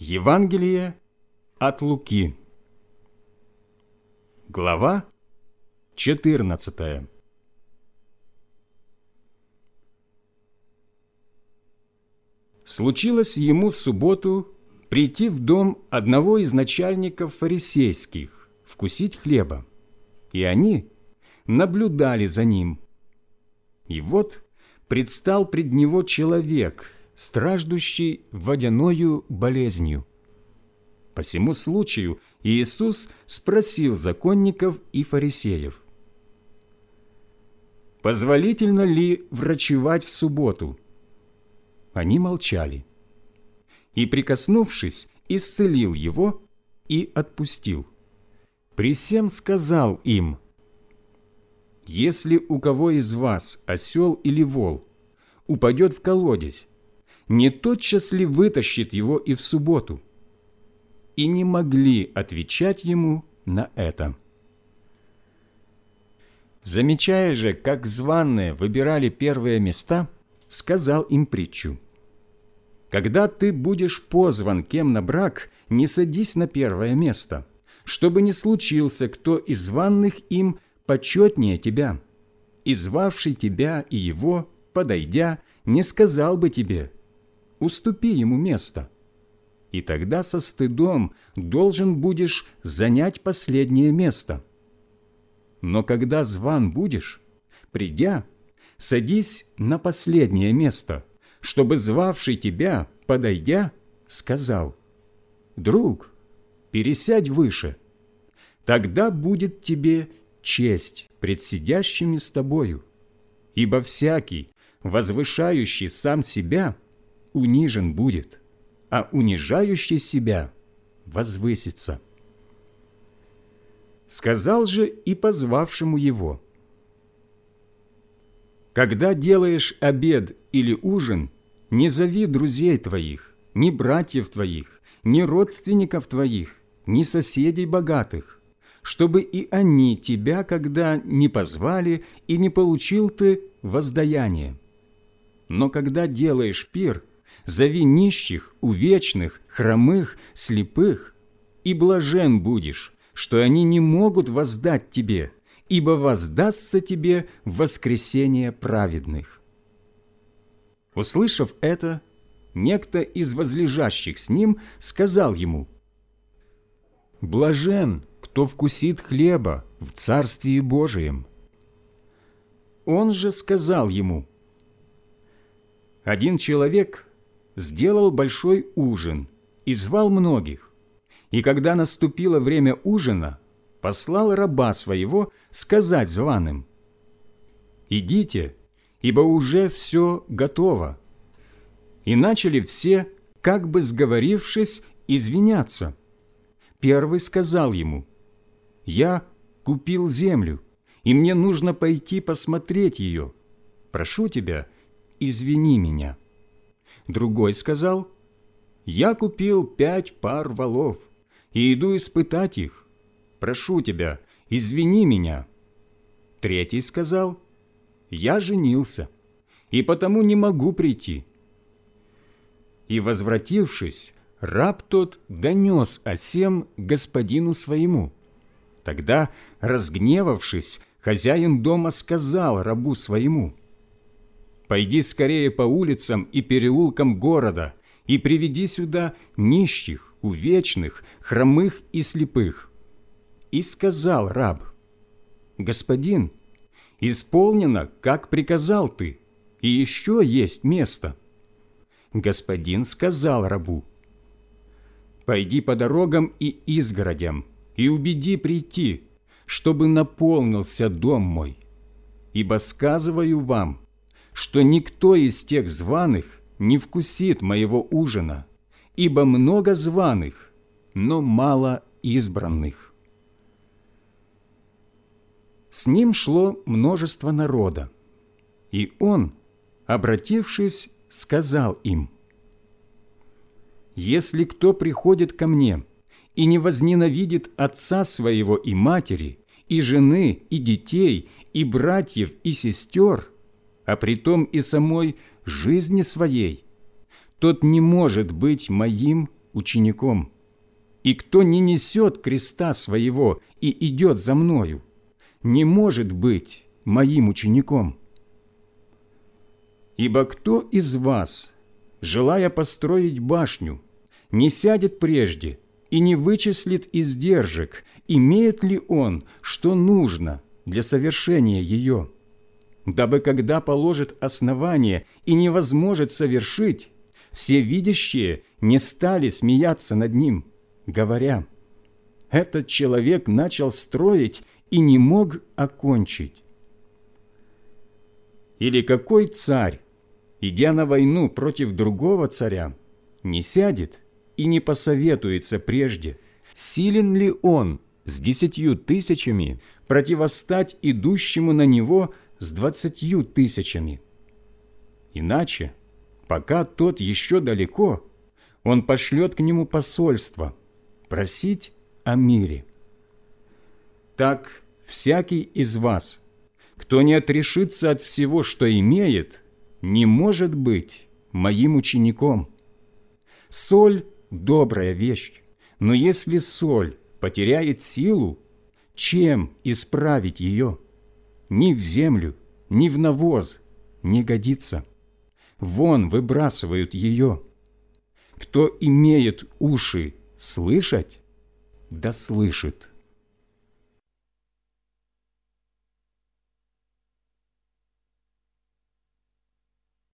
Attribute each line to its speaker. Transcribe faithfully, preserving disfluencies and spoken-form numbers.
Speaker 1: Евангелие от Луки. Глава четырнадцатая. Случилось ему в субботу прийти в дом одного из начальников фарисейских, вкусить хлеба, и они наблюдали за ним. И вот предстал пред него человек, страждущий водяною болезнью. По сему случаю Иисус спросил законников и фарисеев: «Позволительно ли врачевать в субботу?» Они молчали. И, прикоснувшись, исцелил его и отпустил. При сем сказал им: «Если у кого из вас осел или вол упадет в колодезь, не тотчас ли вытащит его и в субботу?» И не могли отвечать ему на это. Замечая же, как званые выбирали первые места, сказал им притчу: «Когда ты будешь позван кем на брак, не садись на первое место, чтобы не случился кто из званных им почетнее тебя, и звавший тебя и его, подойдя, не сказал бы тебе: уступи ему место. И тогда со стыдом должен будешь занять последнее место. Но когда зван будешь, придя, садись на последнее место, чтобы звавший тебя, подойдя, сказал: друг, пересядь выше. Тогда будет тебе честь пред сидящими с тобою, ибо всякий, возвышающий сам себя, унижен будет, а унижающий себя возвысится». Сказал же и позвавшему его: «Когда делаешь обед или ужин, не зови друзей твоих, ни братьев твоих, ни родственников твоих, ни соседей богатых, чтобы и они тебя, когда не позвали, и не получил ты воздаяние. Но когда делаешь пир, зови нищих, увечных, хромых, слепых, и блажен будешь, что они не могут воздать тебе, ибо воздастся тебе воскресение праведных». Услышав это, некто из возлежащих с ним сказал ему: «Блажен, кто вкусит хлеба в Царствии Божием». Он же сказал ему: «Один человек сделал большой ужин и звал многих, и когда наступило время ужина, послал раба своего сказать званым: идите, ибо уже все готово. И начали все, как бы сговорившись, извиняться. Первый сказал ему: я купил землю, и мне нужно пойти посмотреть ее. Прошу тебя, извини меня. Другой сказал: я купил пять пар волов и иду испытать их. Прошу тебя, извини меня. Третий сказал: я женился, и потому не могу прийти. И, возвратившись, раб тот донес о сем господину своему. Тогда, разгневавшись, хозяин дома сказал рабу своему: «Пойди скорее по улицам и переулкам города и приведи сюда нищих, увечных, хромых и слепых». И сказал раб: «Господин, исполнено, как приказал ты, и еще есть место». Господин сказал рабу: «Пойди по дорогам и изгородям и убеди прийти, чтобы наполнился дом мой. Ибо сказываю вам, что никто из тех званых не вкусит моего ужина, ибо много званых, но мало избранных». С ним шло множество народа, и он, обратившись, сказал им: «Если кто приходит ко мне и не возненавидит отца своего и матери, и жены, и детей, и братьев, и сестер, а притом и самой жизни своей, тот не может быть моим учеником, и кто не несет креста своего и идет за Мною, не может быть Моим учеником. Ибо кто из вас, желая построить башню, не сядет прежде и не вычислит издержек, имеет ли он, что нужно для совершения ее, дабы когда положит основание и не возможет совершить, все видящие не стали смеяться над ним, говоря: «Этот человек начал строить и не мог окончить». Или какой царь, идя на войну против другого царя, не сядет и не посоветуется прежде, силен ли он с десятью тысячами противостать идущему на него с двадцатью тысячами? Иначе, пока тот еще далеко, он пошлет к нему посольство просить о мире. Так всякий из вас, кто не отрешится от всего, что имеет, не может быть Моим учеником. Соль – добрая вещь, но если соль потеряет силу, чем исправить ее? Ни в землю, ни в навоз не годится. Вон выбрасывают ее. Кто имеет уши слышать, да слышит».